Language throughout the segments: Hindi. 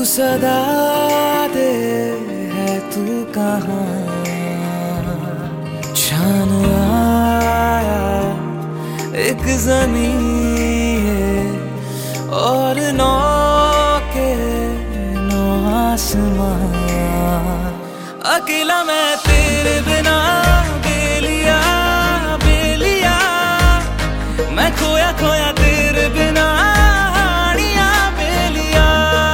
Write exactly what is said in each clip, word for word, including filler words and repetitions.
सदा दे है तू कहाँ, छान आया एक ज़मीं है और नौ के नौ आसमां। अकेला मैं तेरे बिना बेलिया बेलिया, मैं खोया खोया तेरे बिना हाड़िया बेलिया।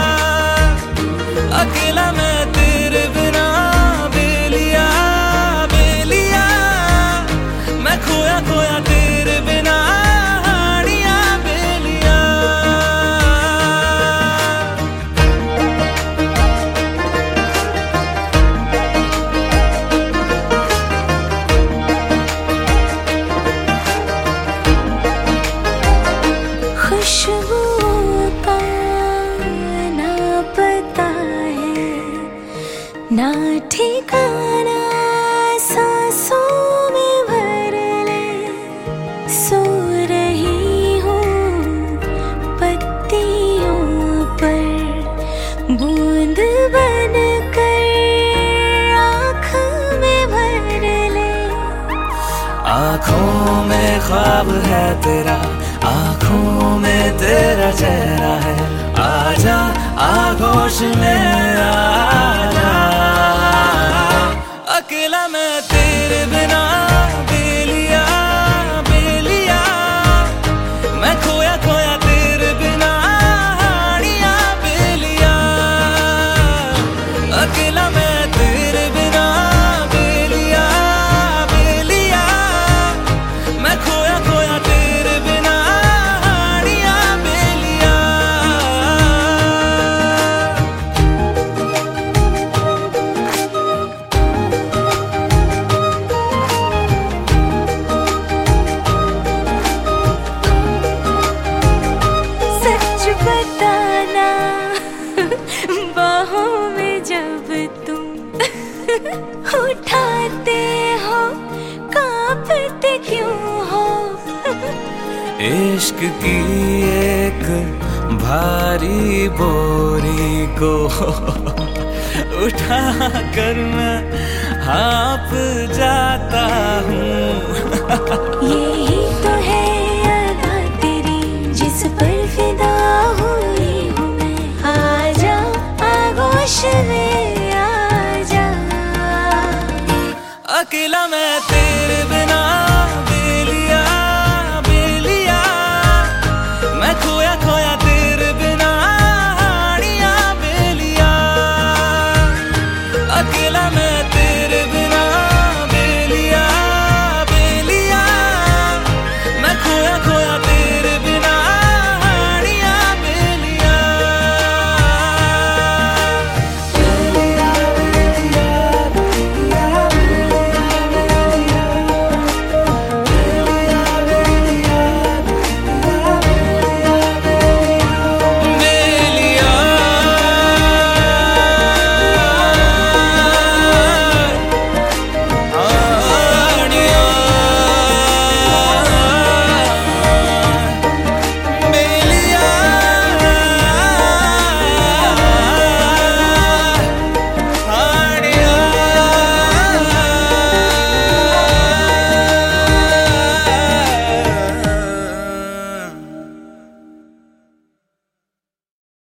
अकेला मैं तेरे बिना बेलिया बेलिया, मैं खोया खोया तेरे बिना हाड़िया बेलिया। खुशबुओं का ना पता है ना ठिकाना, सांसों में भर ले सो रही हूँ पत्तियों पर, बूंद बन कर आँख में भर ले। आँखों में ख्वाब है तेरा, आँखों में तेरा चेहरा है, आजा आगोश में आजा। अकेला मैं तेरे बिना बेलिया बेलिया, मैं खोया खोया तेरे बिना हाड़िया बेलिया। अकेला मैं तेरे बिना बेलिया बेलिया, मैं खोया खोया तेरे बिना हाड़िया बेलिया। सच बताना बाहों में जब तुम उठाते हो कांपते क्यों हो। इश्क की एक भारी बोरी को उठा कर मैं हाँप जाता हूँ। यही तो है अदा तेरी जिस पर फिदा हुई हूँ मैं, आजा आगोश में आजा। अकेला मैं तेरे